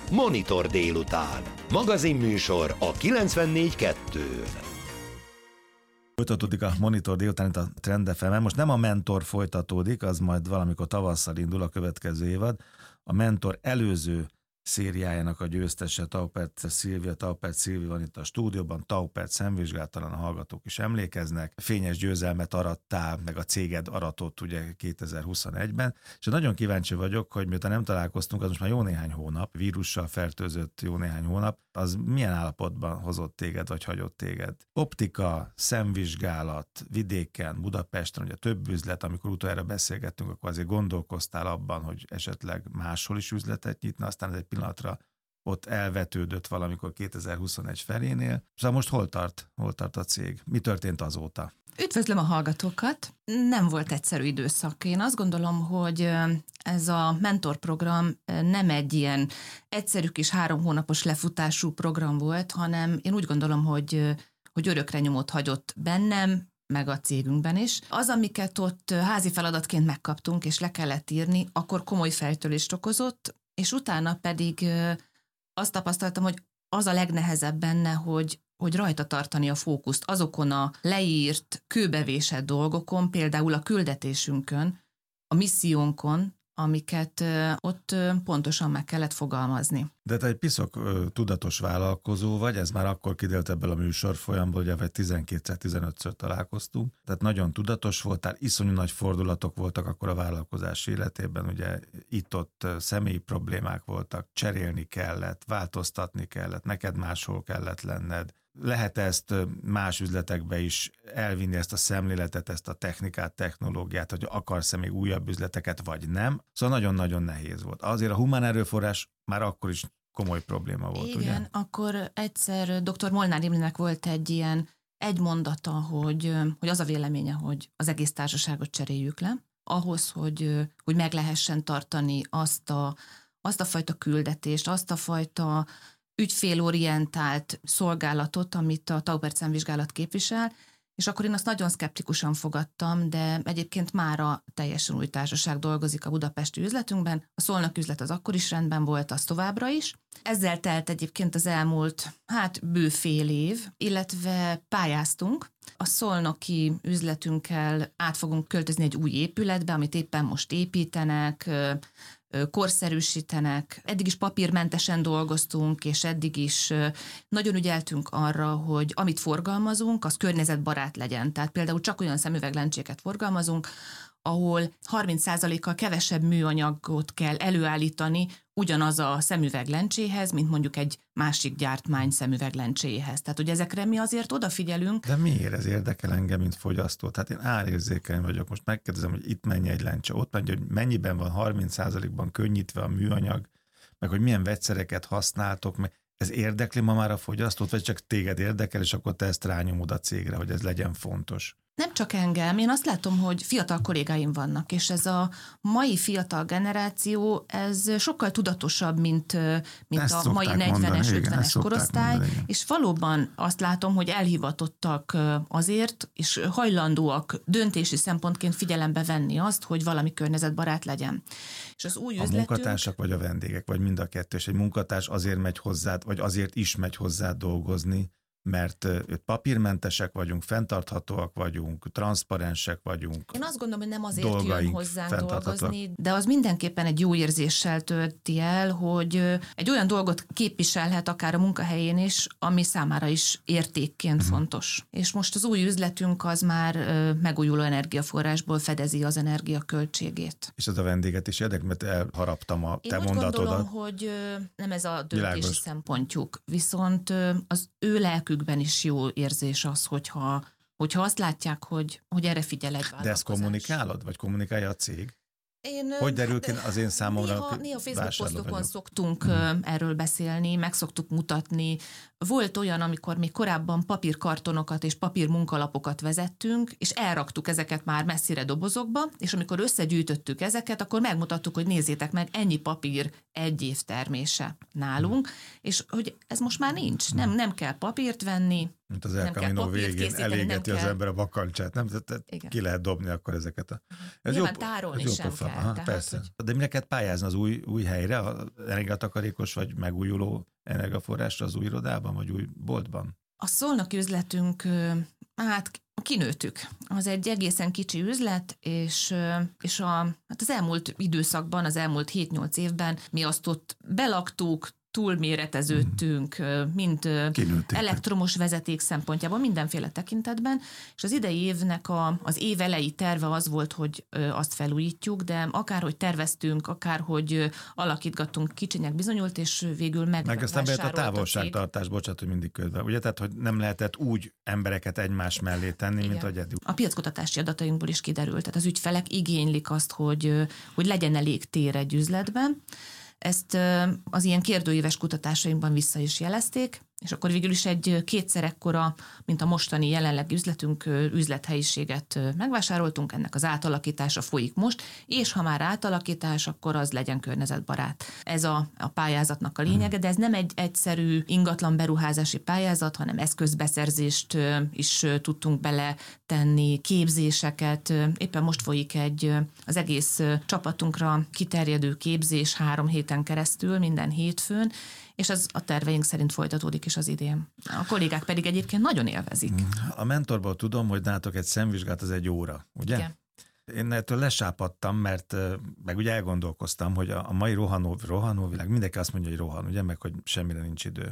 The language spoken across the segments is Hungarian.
Monitor délután. Magazinműsor a 94.2-n. Folytatódik a Monitor délután itt a Trend FM-en. Most nem a Mentor folytatódik, az majd valamikor tavasszal indul a következő évad. A Mentor előző szériájának a győztese Taupert Szilvi van itt a stúdióban. Taupert szemvizsgált, talán a hallgatók is emlékeznek. Fényes győzelmet arattál, meg a céged aratott ugye 2021-ben. És nagyon kíváncsi vagyok, hogy miután nem találkoztunk, az most már jó néhány hónap, vírussal fertőzött jó néhány hónap, az milyen állapotban hozott téged, vagy hagyott téged? Optika, szemvizsgálat, vidéken, Budapesten, ugye több üzlet, amikor utoljára beszélgettünk, akkor azért gondolkoztál abban, hogy esetleg máshol is üzletet nyitna, aztán ez egy pillanatra ott elvetődött valamikor 2021 felénél. Szóval most hol tart a cég? Mi történt azóta? Üdvözlöm a hallgatókat! Nem volt egyszerű időszak. Én azt gondolom, hogy ez a mentorprogram nem egy ilyen egyszerű kis 3 hónapos lefutású program volt, hanem én úgy gondolom, hogy örökre nyomot hagyott bennem, meg a cégünkben is. Az, amiket ott házi feladatként megkaptunk, és le kellett írni, akkor komoly fejtörést okozott, és utána pedig azt tapasztaltam, hogy az a legnehezebb benne, hogy rajta tartani a fókuszt azokon a leírt, kőbevésett dolgokon, például a küldetésünkön, a missziónkon, amiket ott pontosan meg kellett fogalmazni. De te egy piszok tudatos vállalkozó vagy, ez már akkor kiderült ebből a műsorfolyamból, ugye 12-15-ször találkoztunk, tehát nagyon tudatos voltál, iszonyú nagy fordulatok voltak akkor a vállalkozás életében, ugye itt-ott személyi problémák voltak, cserélni kellett, változtatni kellett, neked máshol kellett lenned. Lehet ezt más üzletekbe is elvinni, ezt a szemléletet, ezt a technikát, technológiát, hogy akarsz-e még újabb üzleteket, vagy nem. Szóval nagyon-nagyon nehéz volt. Azért a humán erőforrás már akkor is komoly probléma volt, igen, ugye? akkor egyszer dr. Molnár Imrének volt egy mondata, hogy az a véleménye, hogy az egész társaságot cseréljük le, ahhoz, hogy meg lehessen tartani azt a fajta küldetést, azt a fajta ügyfélorientált szolgálatot, amit a Taupert szemvizsgálat képvisel, és akkor én azt nagyon szkeptikusan fogadtam, de egyébként mára teljesen új társaság dolgozik a budapesti üzletünkben, a Szolnok üzlet az akkor is rendben volt, az továbbra is. Ezzel telt egyébként az elmúlt, bő fél év, illetve pályáztunk. A szolnoki üzletünkkel át fogunk költözni egy új épületbe, amit éppen most építenek, korszerűsítenek. Eddig is papírmentesen dolgoztunk, és eddig is nagyon ügyeltünk arra, hogy amit forgalmazunk, az környezetbarát legyen. Tehát például csak olyan szemüveglencséket forgalmazunk, ahol 30%-kal kevesebb műanyagot kell előállítani ugyanaz a szemüveglencséhez, mint mondjuk egy másik gyártmány szemüveglencséhez. Tehát, hogy ezekre mi azért odafigyelünk. De miért ez érdekel engem, mint fogyasztó? Tehát én árérzékeny vagyok. Most megkérdezem, hogy itt mennyi egy lencse, ott mennyi, hogy mennyiben van 30%-ban könnyítve a műanyag, meg hogy milyen vegyszereket használtok, meg ez érdekli ma már a fogyasztót, vagy csak téged érdekel, és akkor te ezt rányomod a cégre, hogy ez legyen fontos? Nem csak engem, én azt látom, hogy fiatal kollégáim vannak, és ez a mai fiatal generáció, ez sokkal tudatosabb, mint a mai 40-es, 50-es korosztály, mondani, és valóban azt látom, hogy elhivatottak azért, és hajlandóak döntési szempontként figyelembe venni azt, hogy valami környezetbarát legyen. És az új üzletünk... A munkatársak vagy a vendégek, vagy mind a kettő, és egy munkatárs azért megy hozzád, vagy azért is megy hozzád dolgozni, mert papírmentesek vagyunk, fenntarthatóak vagyunk, transzparensek vagyunk. Én azt gondolom, hogy nem azért jön hozzánk dolgozni, de az mindenképpen egy jó érzéssel tölti el, hogy egy olyan dolgot képviselhet akár a munkahelyén is, ami számára is értékként fontos. És most az új üzletünk az már megújuló energiaforrásból fedezi az energiaköltségét. És ez a vendéget is érdekel, mert elharaptam a te mondatodat. Én úgy gondolom, hogy nem ez a döntési szempontjuk, viszont az ő lelkükben is jó érzés az, hogyha azt látják, hogy erre figyel egy vállalkozás. De ezt kommunikálod, vagy kommunikálja a cég? Hogy derül ki az én számomra? Néha Facebook posztokon szoktunk erről beszélni, meg szoktuk mutatni. Volt olyan, amikor még korábban papírkartonokat és papírmunkalapokat vezettünk, és elraktuk ezeket már messzire dobozokba, és amikor összegyűjtöttük ezeket, akkor megmutattuk, hogy nézzétek meg, ennyi papír egy év termése nálunk, és hogy ez most már nincs. Nem kell papírt venni, Mint az El Camino végén elégeti az ember a bakancsát, nem? Tehát ki lehet dobni akkor ezeket Ez nyilván tárolni sem pofa. Kell. Aha, persze. Hogy... De mi neked pályázni az új helyre, az energiatakarékos vagy megújuló energiaforrásra az új irodában, vagy új boltban? A szolnoki üzletünk, kinőttük. Az egy egészen kicsi üzlet, és az elmúlt időszakban, az elmúlt 7-8 évben mi azt ott belaktuk, túlméreteződtünk, mint elektromos vezeték szempontjából, mindenféle tekintetben, és az idei évnek az év elejé terve az volt, hogy azt felújítjuk, de akárhogy terveztünk, akárhogy alakítgattunk, kicsinek bizonyult, és végül meg aztán bejött a távolságtartás, bocsánat, hogy mindig közben, ugye? Tehát, hogy nem lehetett úgy embereket egymás mellé tenni, igen, mint ahogy eddig. A piackutatási adatainkból is kiderült, tehát az ügyfelek igénylik azt, hogy legyen elég tér egy üzletben. Ezt az ilyen kérdőíves kutatásainkban vissza is jelezték, és akkor végül is egy kétszer ekkora, mint a mostani jelenlegi üzletünk, üzlethelyiséget megvásároltunk, ennek az átalakítása folyik most, és ha már átalakítás, akkor az legyen környezetbarát. Ez a pályázatnak a lényege, de ez nem egy egyszerű ingatlan beruházási pályázat, hanem eszközbeszerzést is tudtunk beletenni, képzéseket. Éppen most folyik az egész csapatunkra kiterjedő képzés 3 héten keresztül, minden hétfőn, és az a terveink szerint folytatódik is az idén. A kollégák pedig egyébként nagyon élvezik. A mentorból tudom, hogy nálatok egy szemvizsgálat az 1 óra, ugye? Igen. Én ettől lesápadtam, mert meg ugye elgondolkoztam, hogy a mai rohanó világ, mindenki azt mondja, hogy rohan, ugye, meg hogy semmire nincs idő.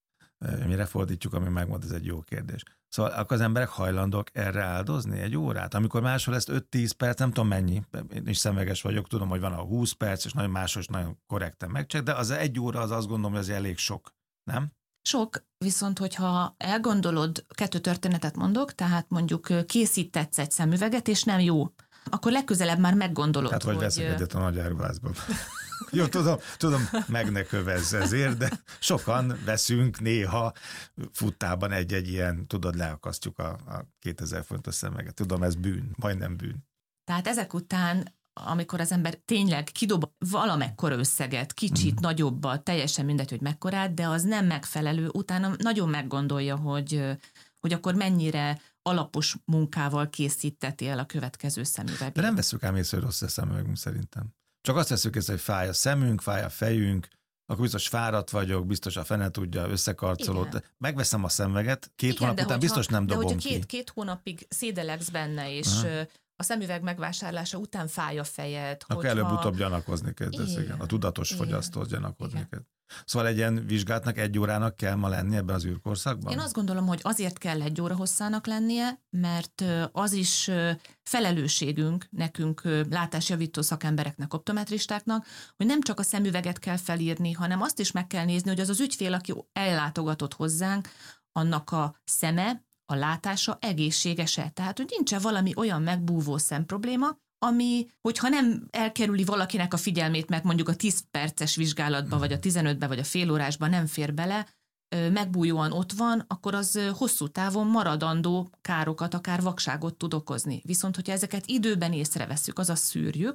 Mire fordítjuk, ami megmond, ez egy jó kérdés. Szóval akkor az emberek hajlandók erre áldozni 1 órát, amikor máshol ezt 5-10 perc, nem tudom mennyi, én is szemüveges vagyok, tudom, hogy van a 20 perc, és nagyon máshol nagyon korrekten megcsinálják, de az 1 óra az azt gondolom, hogy az elég sok, nem? Sok, viszont hogyha elgondolod, 2 történetet mondok, tehát mondjuk készítetsz egy szemüveget, és nem jó, akkor legközelebb már meggondolod, tehát, hogy veszek egyet a nagy áruházban. Jó, tudom, meg ne kövezz ezért, de sokan veszünk néha futtában egy ilyen, tudod, leakasztjuk a 2000 fontos szemüveget. Tudom, ez bűn, majdnem bűn. Tehát ezek után, amikor az ember tényleg kidob valamekkora összeget, kicsit nagyobbat, teljesen mindegy, hogy mekkorát, de az nem megfelelő, utána nagyon meggondolja, hogy akkor mennyire alapos munkával készíteti el a következő szemüveget. De nem veszük ám észre, hogy rossz a szemüvegünk szerintem. Csak azt veszük észre, hogy fáj a szemünk, fáj a fejünk, akkor biztos fáradt vagyok, biztos a fene tudja, összekarcolód. Megveszem a szemüveget, 2 hónap után biztos nem dobom ki. De 2 hónapig szédelegsz benne, és a szemüveg megvásárlása után fáj a fejed. Akkor előbb-utóbb gyanakozni kezdesz, igen. A tudatos fogyasztóhoz gyanakozni kezd. Szóval egy ilyen vizsgálatnak 1 órának kell ma lenni ebben az űrkorszakban? Én azt gondolom, hogy azért kell 1 óra hosszának lennie, mert az is felelősségünk nekünk látásjavító szakembereknek, optometristáknak, hogy nem csak a szemüveget kell felírni, hanem azt is meg kell nézni, hogy az az ügyfél, aki ellátogatott hozzánk, annak a szeme, a látása egészséges-e. Tehát, hogy nincs-e valami olyan megbúvó szemprobléma, ami, hogyha nem elkerüli valakinek a figyelmét, mert mondjuk a 10 perces vizsgálatba, vagy a 15-be, vagy a félórásba nem fér bele, megbújóan ott van, akkor az hosszú távon maradandó károkat, akár vakságot tud okozni. Viszont, hogyha ezeket időben észreveszünk, azaz szűrjük,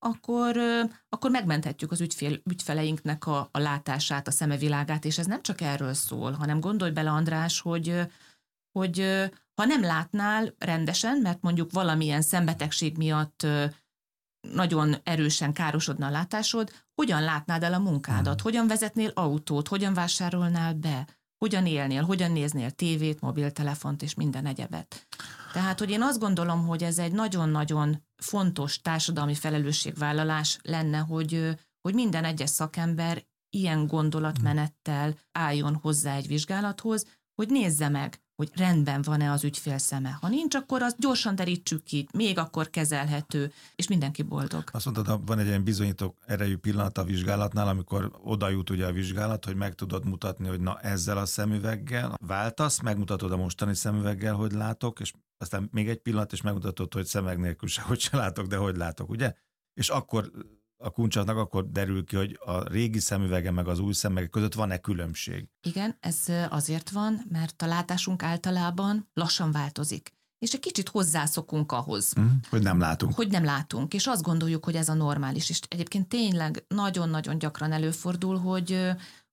akkor megmenthetjük az ügyfeleinknek a látását, a szemevilágát, és ez nem csak erről szól, hanem gondolj bele, András, hogy ha nem látnál rendesen, mert mondjuk valamilyen szembetegség miatt nagyon erősen károsodna a látásod, hogyan látnád el a munkádat, hogyan vezetnél autót, hogyan vásárolnál be, hogyan élnél, hogyan néznél tévét, mobiltelefont és minden egyebet. Tehát, hogy én azt gondolom, hogy ez egy nagyon-nagyon fontos társadalmi felelősségvállalás lenne, hogy minden egyes szakember ilyen gondolatmenettel álljon hozzá egy vizsgálathoz, hogy nézze meg, hogy rendben van-e az ügyfél szeme. Ha nincs, akkor azt gyorsan derítsük ki, még akkor kezelhető, és mindenki boldog. Azt mondtad, van egy ilyen bizonyító erejű pillanat a vizsgálatnál, amikor oda jut ugye a vizsgálat, hogy meg tudod mutatni, hogy na ezzel a szemüveggel váltasz, megmutatod a mostani szemüveggel, hogy látok, és aztán még egy pillanat, és megmutatod, hogy szemüveg nélkül sehogy se látok, de hogy látok, ugye? És akkor a kuncsatnak akkor derül ki, hogy a régi szemüvege meg az új szemüvege között van-e különbség. Igen, ez azért van, mert a látásunk általában lassan változik. És egy kicsit hozzászokunk ahhoz. Hogy nem látunk. Hogy nem látunk, és azt gondoljuk, hogy ez a normális. És egyébként tényleg nagyon-nagyon gyakran előfordul, hogy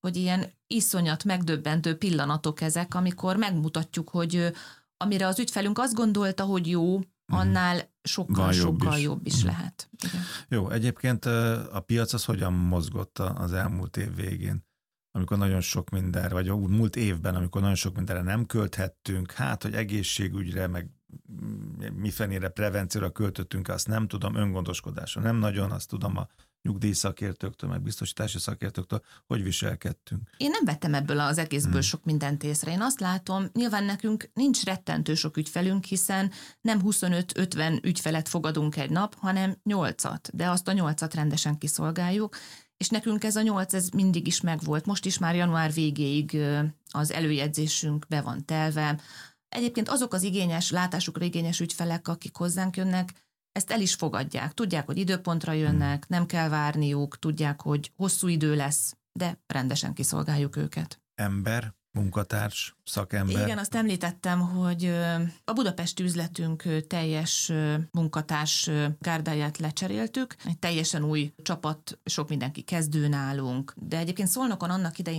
hogy ilyen iszonyat megdöbbentő pillanatok ezek, amikor megmutatjuk, hogy amire az ügyfelünk azt gondolta, hogy jó, annál sokkal jobb is lehet. Igen. Jó, egyébként a piac az hogyan mozgott az elmúlt év végén? Amikor nagyon sok minden, vagy múlt évben, amikor nagyon sok mindenre nem költhettünk, hogy egészségügyre, meg mifenére prevencióra költöttünk, azt nem tudom, öngondoskodásra nem nagyon, azt tudom a nyugdíjszakértőktől, meg biztosítási szakértőktől, hogy viselkedtünk. Én nem vettem ebből az egészből sok mindent észre. Én azt látom, nyilván nekünk nincs rettentő sok ügyfelünk, hiszen nem 25-50 ügyfelet fogadunk egy nap, hanem 8-at, de azt a 8-at rendesen kiszolgáljuk, és nekünk ez a 8, ez mindig is megvolt. Most is már január végéig az előjegyzésünk be van telve. Egyébként azok az látásukra igényes ügyfelek, akik hozzánk jönnek, ezt el is fogadják. Tudják, hogy időpontra jönnek, nem kell várniuk, tudják, hogy hosszú idő lesz, de rendesen kiszolgáljuk őket. Ember, munkatárs, szakember. Igen, azt említettem, hogy a budapesti üzletünk teljes munkatárs gárdáját lecseréltük. Egy teljesen új csapat, sok mindenki kezdő nálunk. De egyébként Szolnokon annak idején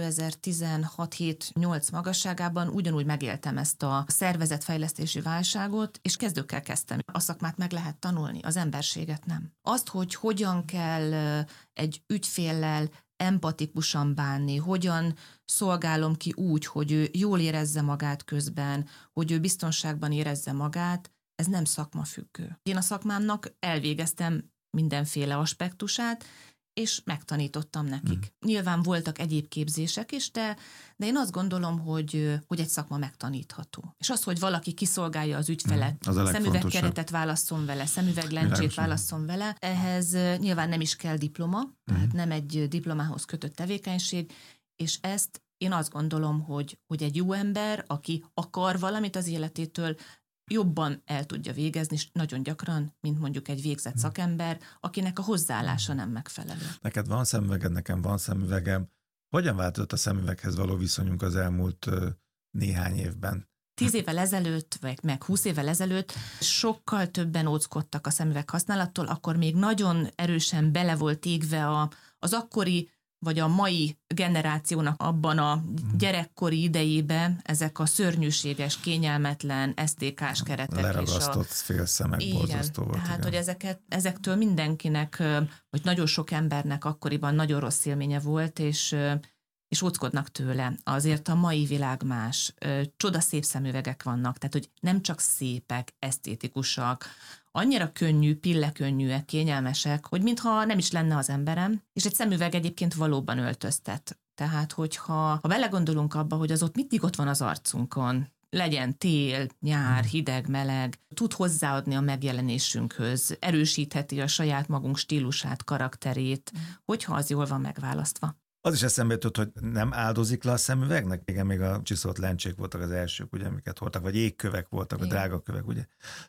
2016-7-8 magasságában ugyanúgy megéltem ezt a szervezetfejlesztési válságot, és kezdőkkel kezdtem. A szakmát meg lehet tanulni, az emberséget nem. Azt, hogy hogyan kell egy ügyféllel empatikusan bánni, hogyan szolgálom ki úgy, hogy ő jól érezze magát közben, hogy ő biztonságban érezze magát, ez nem szakmafüggő. Én a szakmámnak elvégeztem mindenféle aspektusát, és megtanítottam nekik. Nyilván voltak egyéb képzések is, de én azt gondolom, hogy egy szakma megtanítható. És az, hogy valaki kiszolgálja az ügyfelet, szemüvegkeretet válasszon vele, szemüveglencsét válasszon vele, ehhez nyilván nem is kell diploma, tehát nem egy diplomához kötött tevékenység, és ezt én azt gondolom, hogy egy jó ember, aki akar valamit az életétől, jobban el tudja végezni, és nagyon gyakran, mint mondjuk egy végzett szakember, akinek a hozzáállása nem megfelelő. Neked van szemüveged, nekem van szemüvegem. Hogyan változott a szemüveghez való viszonyunk az elmúlt néhány évben? 10 évvel ezelőtt, vagy meg 20 évvel ezelőtt sokkal többen óckodtak a szemüveg használattól, akkor még nagyon erősen bele volt égve az akkori vagy a mai generációnak abban a gyerekkori idejében ezek a szörnyűséges, kényelmetlen, STK-s keretek. Leragasztott félszemek borzasztó volt. Tehát, hogy ezektől mindenkinek, vagy nagyon sok embernek akkoriban nagyon rossz élménye volt, és óckodnak tőle. Azért a mai világ más. Csodaszép szemüvegek vannak, tehát, hogy nem csak szépek, esztétikusak, annyira könnyű, pillekönnyűek, kényelmesek, hogy mintha nem is lenne az emberem, és egy szemüveg egyébként valóban öltöztet. Tehát, hogyha belegondolunk abba, hogy az ott mindig ott van az arcunkon, legyen tél, nyár, hideg, meleg, tud hozzáadni a megjelenésünkhöz, erősítheti a saját magunk stílusát, karakterét, hogyha az jól van megválasztva. Az is eszembe jutott, hogy nem áldozik le a szemüvegnek? Igen, még a csiszolt lencsék voltak az elsők, ugye, amiket hordtak, vagy jégkövek voltak, a drága kövek, ugye.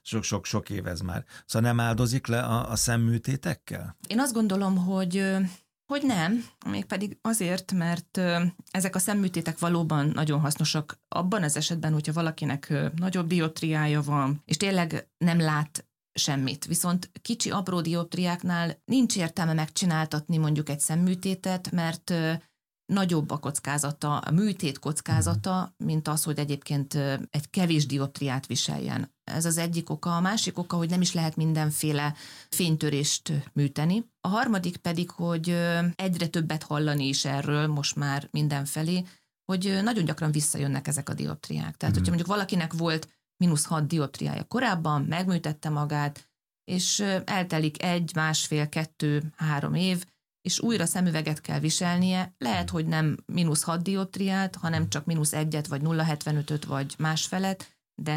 Sok év ez már. Szóval nem áldozik le a szemműtétekkel? Én azt gondolom, hogy nem, mégpedig azért, mert ezek a szemműtétek valóban nagyon hasznosak abban az esetben, hogyha valakinek nagyobb dioptriája van, és tényleg nem lát semmit. Viszont kicsi, apró dioptriáknál nincs értelme megcsináltatni mondjuk egy szemműtétet, mert nagyobb a kockázata, a műtét kockázata, mint az, hogy egyébként egy kevés dioptriát viseljen. Ez az egyik oka. A másik oka, hogy nem is lehet mindenféle fénytörést műteni. A harmadik pedig, hogy egyre többet hallani is erről most már mindenfelé, hogy nagyon gyakran visszajönnek ezek a dioptriák. Tehát, hogyha mondjuk valakinek volt -6 dioptriája korábban, megműtette magát, és eltelik 1, 1,5, 2, 3 év, és újra szemüveget kell viselnie, lehet, hogy nem -6 dioptriát, hanem csak -1 vagy 0,75-öt vagy másfelet,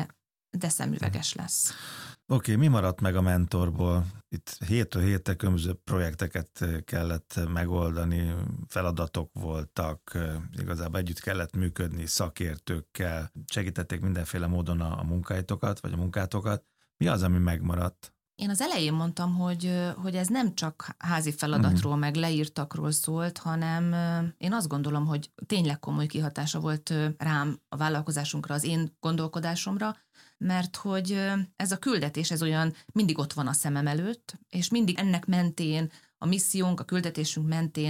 de szemüveges lesz. Oké, mi maradt meg a mentorból? Itt hétről hétre különböző projekteket kellett megoldani, feladatok voltak, igazából együtt kellett működni szakértőkkel, segítették mindenféle módon a munkáitokat, vagy a munkátokat. Mi az, ami megmaradt? Én az elején mondtam, hogy ez nem csak házi feladatról, meg leírtakról szólt, hanem én azt gondolom, hogy tényleg komoly kihatása volt rám, a vállalkozásunkra, az én gondolkodásomra, mert hogy ez a küldetés, ez olyan mindig ott van a szemem előtt, és mindig ennek mentén, a missziónk, a küldetésünk mentén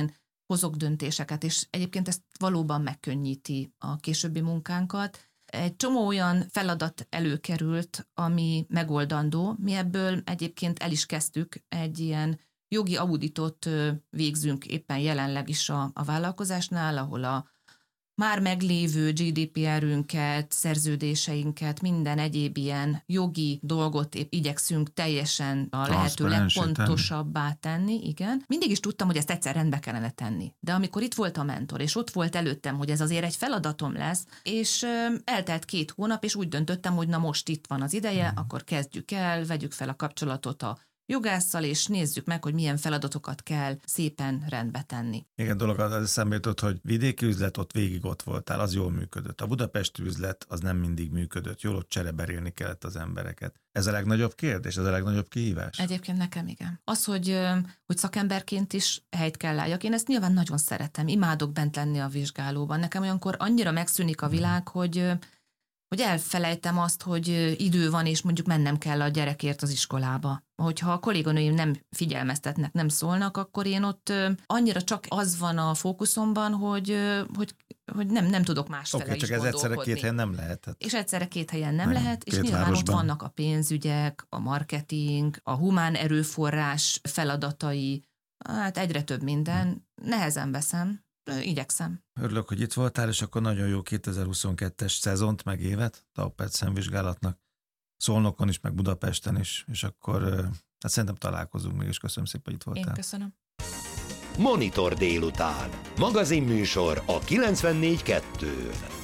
hozok döntéseket, és egyébként ezt valóban megkönnyíti a későbbi munkánkat. Egy csomó olyan feladat előkerült, ami megoldandó. Mi ebből egyébként el is kezdtük, egy ilyen jogi auditot végzünk éppen jelenleg is a vállalkozásnál, ahol a már meglévő GDPR-ünket, szerződéseinket, minden egyéb ilyen jogi dolgot igyekszünk teljesen a lehető legpontosabbá tenni. Igen. Mindig is tudtam, hogy ezt egyszer rendbe kellene tenni. De amikor itt volt a mentor, és ott volt előttem, hogy ez azért egy feladatom lesz, és eltelt 2 hónap, és úgy döntöttem, hogy na most itt van az ideje, akkor kezdjük el, vegyük fel a kapcsolatot a jogásszal, és nézzük meg, hogy milyen feladatokat kell szépen rendbe tenni. Igen, dolog az eszembe jutott, hogy vidéki üzlet, ott voltál, az jól működött. A budapesti üzlet az nem mindig működött, jól ott csereberélni kellett az embereket. Ez a legnagyobb kérdés, ez a legnagyobb kihívás? Egyébként nekem igen. Az, hogy szakemberként is helyt kell álljak, én ezt nyilván nagyon szeretem, imádok bent lenni a vizsgálóban. Nekem olyankor annyira megszűnik a világ, hogy elfelejtem azt, hogy idő van, és mondjuk mennem kell a gyerekért az iskolába. Hogyha a kolléganőim nem figyelmeztetnek, nem szólnak, akkor én ott annyira csak az van a fókuszomban, hogy nem tudok másfele is csak ez egyszerre 2 helyen nem lehet. És egyszerre 2 helyen nem lehet, és nyilván ott vannak a pénzügyek, a marketing, a humán erőforrás feladatai, hát egyre több minden, nehezen veszem. Igyekszem. Örülök, hogy itt voltál, és akkor nagyon jó 2022-es szezont, meg évet TAOPERT szemvizsgálatnak. Szolnokon is, meg Budapesten is, és akkor hát szerintem találkozunk még, és köszönöm szépen, hogy itt voltál. Én köszönöm. Monitor délután. Magazinműsor a 94.2-n.